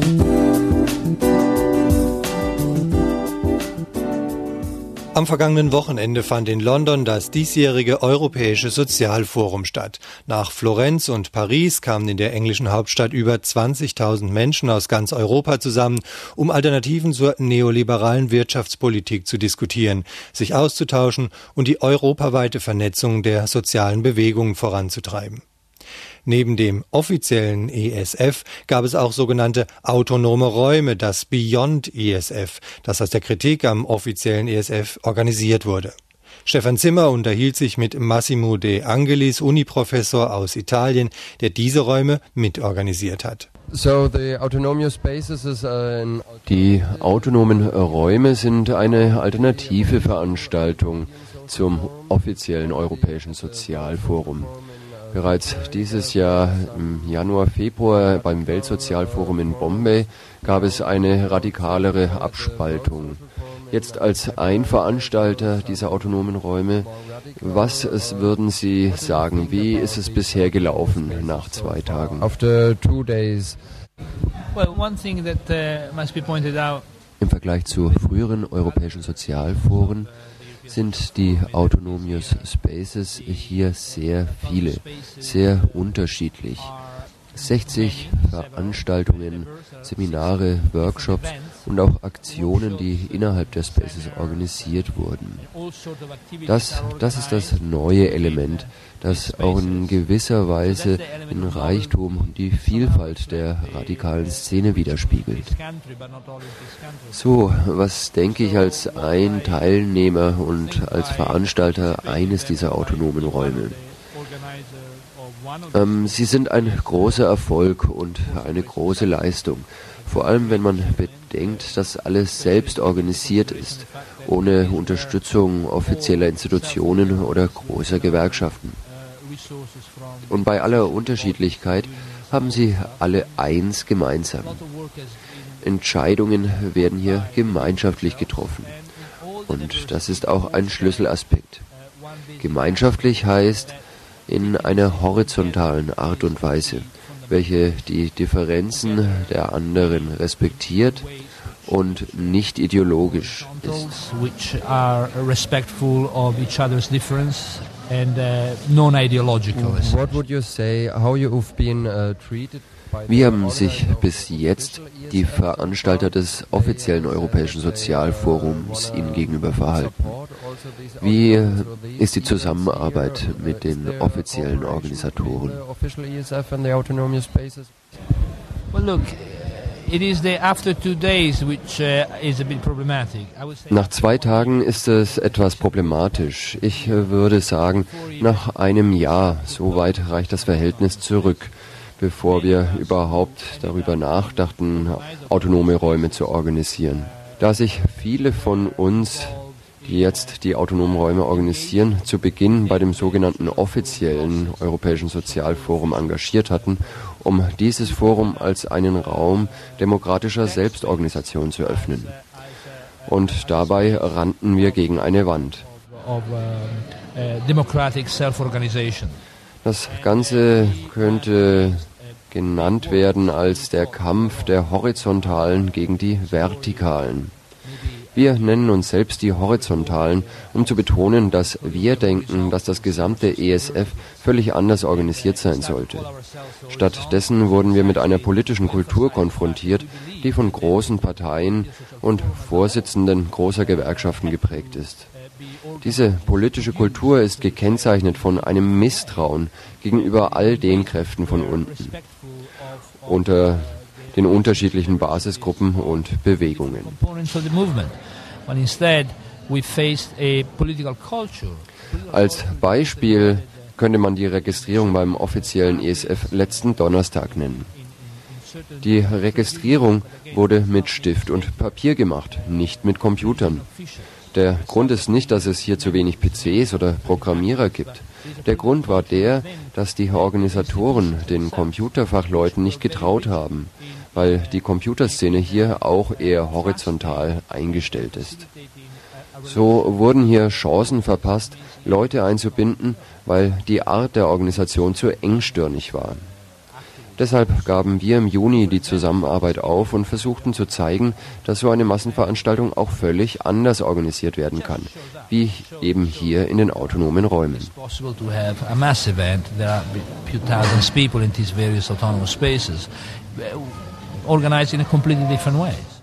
Am vergangenen Wochenende fand in London das diesjährige Europäische Sozialforum statt. Nach Florenz und Paris kamen in der englischen Hauptstadt über 20.000 Menschen aus ganz Europa zusammen, um Alternativen zur neoliberalen Wirtschaftspolitik zu diskutieren, sich auszutauschen und die europaweite Vernetzung der sozialen Bewegungen voranzutreiben. Neben dem offiziellen ESF gab es auch sogenannte autonome Räume, das Beyond ESF, das aus der Kritik am offiziellen ESF organisiert wurde. Stefan Zimmer unterhielt sich mit Massimo De Angelis, Uniprofessor aus Italien, der diese Räume mitorganisiert hat. Die autonomen Räume sind eine alternative Veranstaltung zum offiziellen Europäischen Sozialforum. Bereits dieses Jahr im Januar, Februar beim Weltsozialforum in Bombay gab es eine radikalere Abspaltung. Jetzt als ein Veranstalter dieser autonomen Räume, was würden Sie sagen, wie ist es bisher gelaufen nach 2 Tagen? Im Vergleich zu früheren europäischen Sozialforen sind die Autonomous Spaces hier sehr viele, sehr unterschiedlich. 60 Veranstaltungen, Seminare, Workshops und auch Aktionen, die innerhalb der Spaces organisiert wurden. Das ist das neue Element, das auch in gewisser Weise den Reichtum und die Vielfalt der radikalen Szene widerspiegelt. So, was denke ich als ein Teilnehmer und als Veranstalter eines dieser autonomen Räume? Sie sind ein großer Erfolg und eine große Leistung, vor allem wenn man bedenkt, dass alles selbst organisiert ist, ohne Unterstützung offizieller Institutionen oder großer Gewerkschaften. Und bei aller Unterschiedlichkeit haben sie alle eins gemeinsam. Entscheidungen werden hier gemeinschaftlich getroffen. Und das ist auch ein Schlüsselaspekt. Gemeinschaftlich heißt, in einer horizontalen Art und Weise, welche die Differenzen der anderen respektiert und nicht ideologisch ist. Wie haben sich bis jetzt die Veranstalter des offiziellen Europäischen Sozialforums Ihnen gegenüber verhalten? Wie ist die Zusammenarbeit mit den offiziellen Organisatoren? Nach 2 Tagen ist es etwas problematisch. Ich würde sagen, nach einem Jahr, so weit reicht das Verhältnis zurück, bevor wir überhaupt darüber nachdachten, autonome Räume zu organisieren. Da sich viele von uns, die jetzt die autonomen Räume organisieren, zu Beginn bei dem sogenannten offiziellen Europäischen Sozialforum engagiert hatten, um dieses Forum als einen Raum demokratischer Selbstorganisation zu öffnen. Und dabei rannten wir gegen eine Wand. Das Ganze könnte genannt werden als der Kampf der Horizontalen gegen die Vertikalen. Wir nennen uns selbst die Horizontalen, um zu betonen, dass wir denken, dass das gesamte ESF völlig anders organisiert sein sollte. Stattdessen wurden wir mit einer politischen Kultur konfrontiert, die von großen Parteien und Vorsitzenden großer Gewerkschaften geprägt ist. Diese politische Kultur ist gekennzeichnet von einem Misstrauen gegenüber all den Kräften von unten, unter den unterschiedlichen Basisgruppen und Bewegungen. Als Beispiel könnte man die Registrierung beim offiziellen ESF letzten Donnerstag nennen. Die Registrierung wurde mit Stift und Papier gemacht, nicht mit Computern. Der Grund ist nicht, dass es hier zu wenig PCs oder Programmierer gibt. Der Grund war der, dass die Organisatoren den Computerfachleuten nicht getraut haben, weil die Computerszene hier auch eher horizontal eingestellt ist. So wurden hier Chancen verpasst, Leute einzubinden, weil die Art der Organisation zu engstirnig war. Deshalb gaben wir im Juni die Zusammenarbeit auf und versuchten zu zeigen, dass so eine Massenveranstaltung auch völlig anders organisiert werden kann, wie eben hier in den autonomen Räumen. Organized in a completely different way.